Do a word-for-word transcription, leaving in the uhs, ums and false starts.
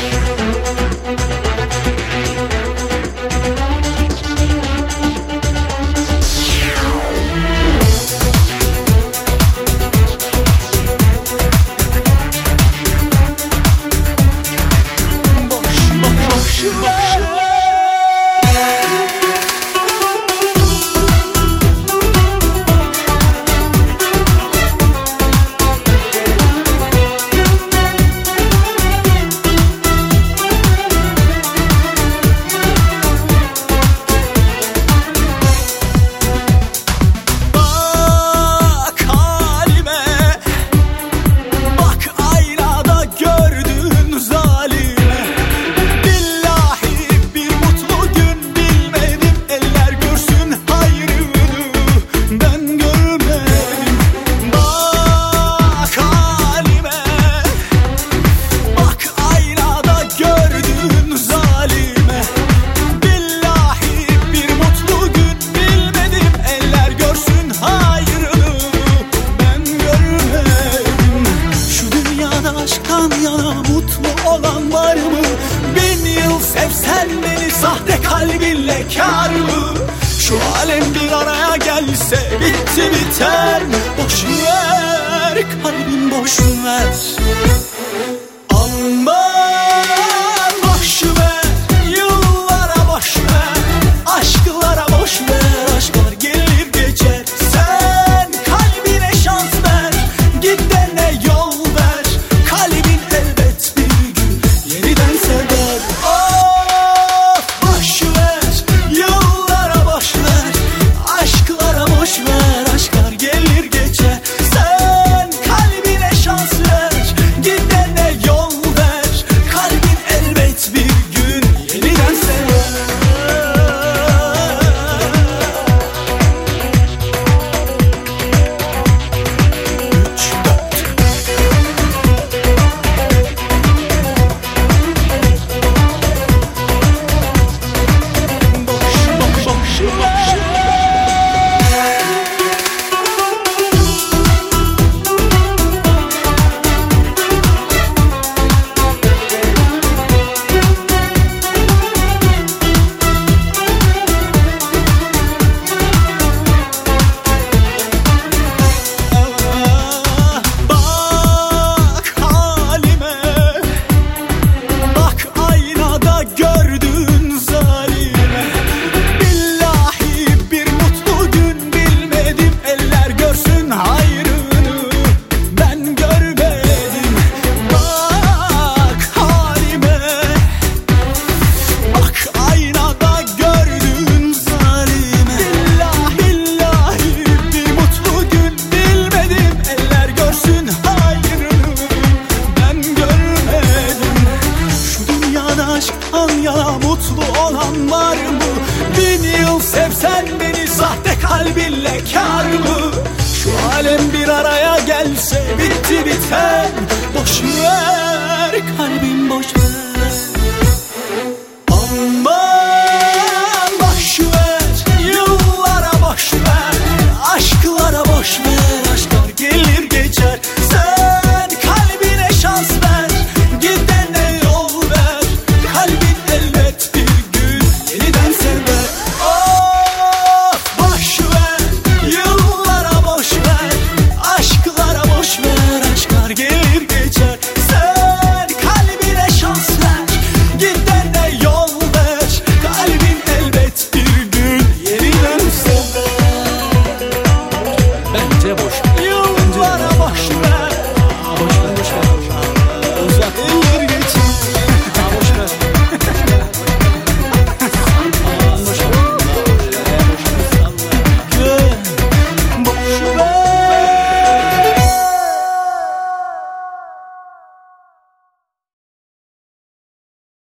Sevsen beni sahte kalbinle kâr mı? Şu alem bir araya gelse bitti biter. Boş ver kalbim, boş ver. Aman boş ver, yıllara boş ver, aşklara boş ver. Aşklar gelir geçer, sen kalbine şans ver. Gidene yol ver, kalbin elbet bir gün yeniden sever. Of boş ver, yıllara boş ver, aşklara boş ver. Aşklar gelir geçer, sen kalbine şans ver. Gidene yol ver, kalbin elbet bir gün yeniden sever. Üç, dört. Boş, boş, boş, boş. Bak halime, bak aynada gördüğün zalime. Billahi bir mutlu gün bilmedim, eller görsün hayrını ben görmedim. Bak halime, bak aynada gördüğün zalime. Billahi billahi bir mutlu gün bilmedim, eller görsün hayrını ben görmedim. Şu dünyada aşktan yana mutlu olan var mı? Bin yıl sevsen beni sahte kalbinle kâr mı? Şu alem bir araya gelse bitti biter. Boş ver kalbim, boş ver.